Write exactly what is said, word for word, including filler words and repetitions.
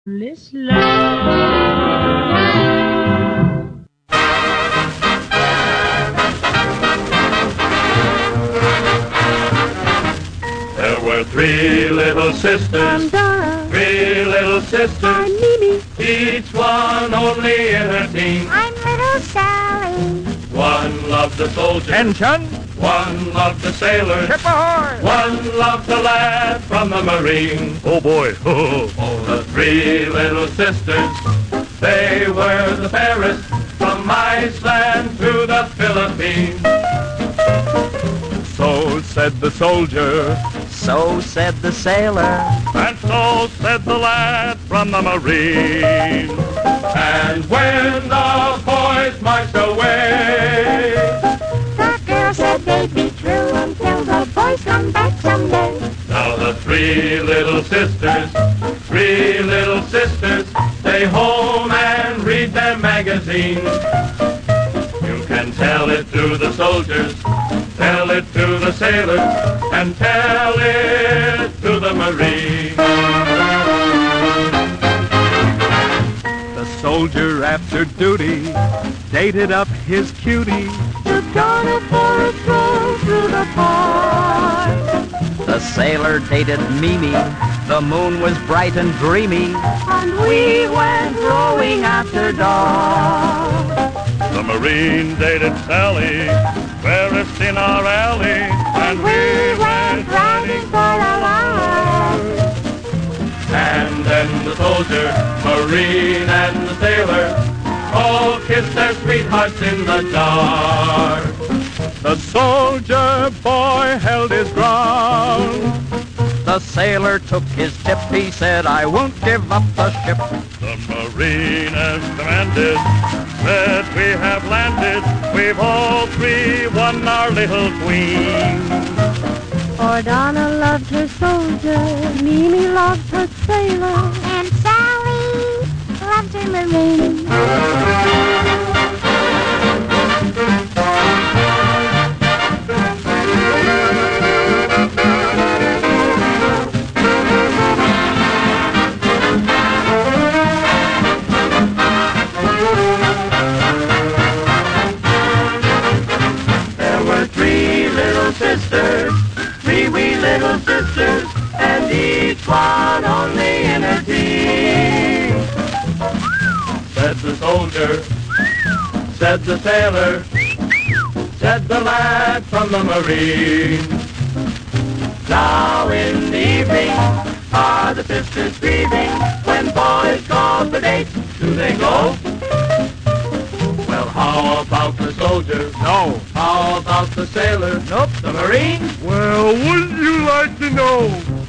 Listen. There were three little sisters, Dora, three little sisters, I'm Mimi, each one only in her teens. I'm little Sally. One loved the soldier, Attention! one loved the sailor, Ship ahoy! one loved the lad from the marine. Oh boy! Oh, the three little sisters, they were the fairest from Iceland to the Philippines. So said the soldier, So said the sailor, and so said the lad from the marine. And when the boys marched away, The girl said they'd be true until the boys come back someday. now the three little sisters, three little sisters, stay home and read their magazines. You can tell it to the soldiers, tell it to the sailors, and tell it to the marines. The soldier after duty dated up his cutie. Took Donna for a stroll through the park. the sailor dated Mimi. The moon was bright and dreamy. And we went rowing after dark. The marine dated Sally, fairest in our alley, and We went riding for a while. And then the soldier, marine, and the sailor all kissed their sweethearts in the dark. the soldier boy held his ground. The sailor took his tip. He said, I won't give up the ship. The marine has commanded, said we have landed. We've all three won our little queen. For Donna loved her soldier, Mimi loved her sailor, and Sally loved her marine. There were three little sisters, three wee little sisters, and each one only in her teens. Said the soldier, said the sailor, said the lad from the marine. Now in the evening are the sisters grieving. When boys call for dates, do they go? Well, how about the soldier? No. How about the sailor? Nope. The marine? Well, wouldn't you like to know?